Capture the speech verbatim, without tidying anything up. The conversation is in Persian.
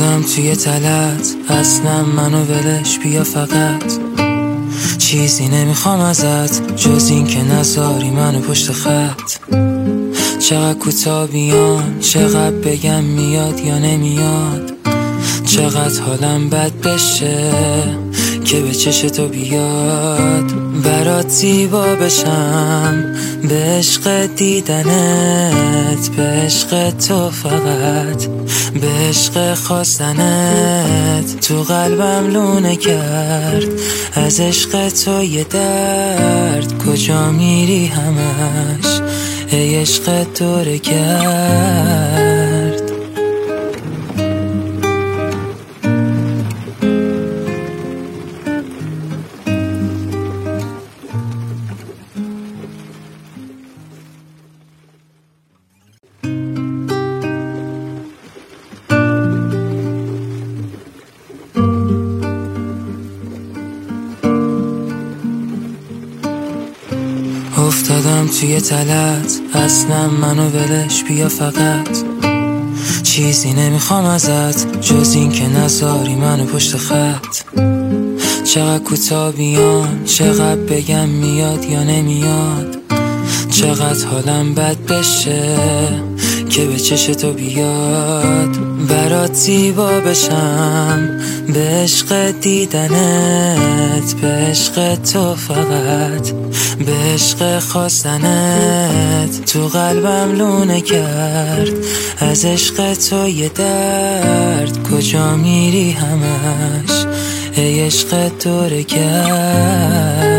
افتادم توی تلت، اصلا منو ولش بیا فقط. چیزی نمیخوام ازت جز این که نذاری منو پشت خط. چقدر کوتاه بیان، چقدر بگم میاد یا نمیاد. چقدر حالم بد بشه که به چش تو بیاد. برات زیبا بشم به عشق دیدنت، به عشق تو فقط، به عشق خواستنت. تو قلبم لونه کرد از عشق تو یه درد. کجا میری همش ای عشق دوره کرد. افتادم توی تلت، اصلا منو ولش بیا فقط. چیزی نمیخوام ازت جز این که نذاری منو پشت خط. چقدر کوتاه بیان، چقدر بگم میاد یا نمیاد. چقدر حالم بد بشه که به چش تو بیاد. برات زیبا بشم به عشق دیدنت، به عشق تو فقط، به عشق خواستنت. تو قلبم لونه کرد از عشق تو یه درد. کجا میری همش ای عشق دوره کرد.